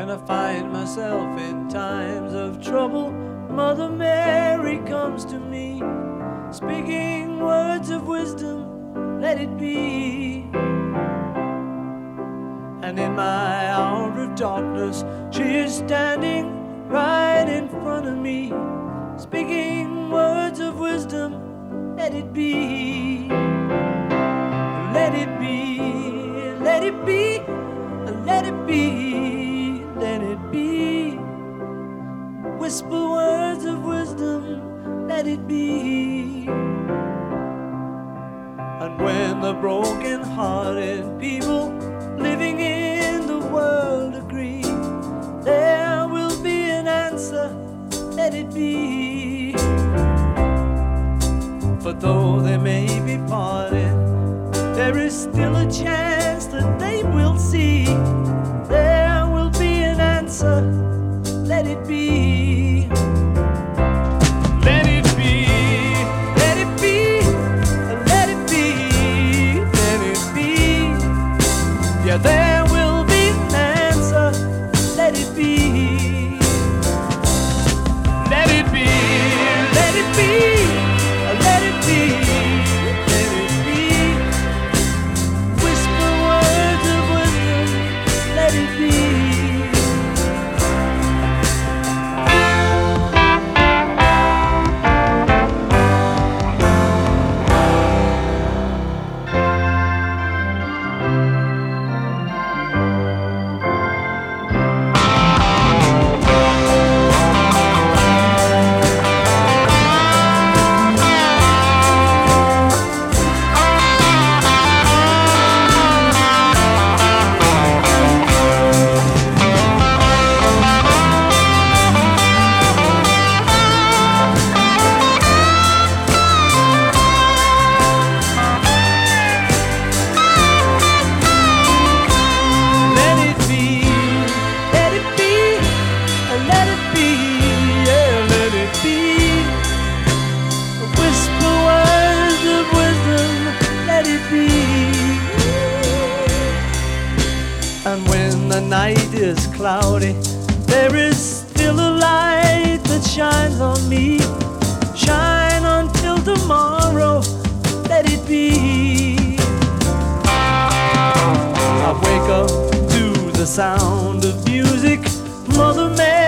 When I find myself in times of trouble, Mother Mary comes to me, speaking words of wisdom, let it be. And in my hour of darkness, she is standing right in front of me, speaking words of wisdom, let it be. Let it be, let it be, let it be, let it be. Whisper words of wisdom, let it be. And when the broken-hearted people living in the world agree, there will be an answer, let it be. But though they may be parted, there is still a chance that they will see. There will be an answer, let it be. Let it be, let it be, let it be, let it be. Yeah, there will be an answer, let it be. Let it be, let it be, let it be. And when the night is cloudy, there is still a light that shines on me. Shine until tomorrow, let it be. I wake up to the sound of music, Mother Mary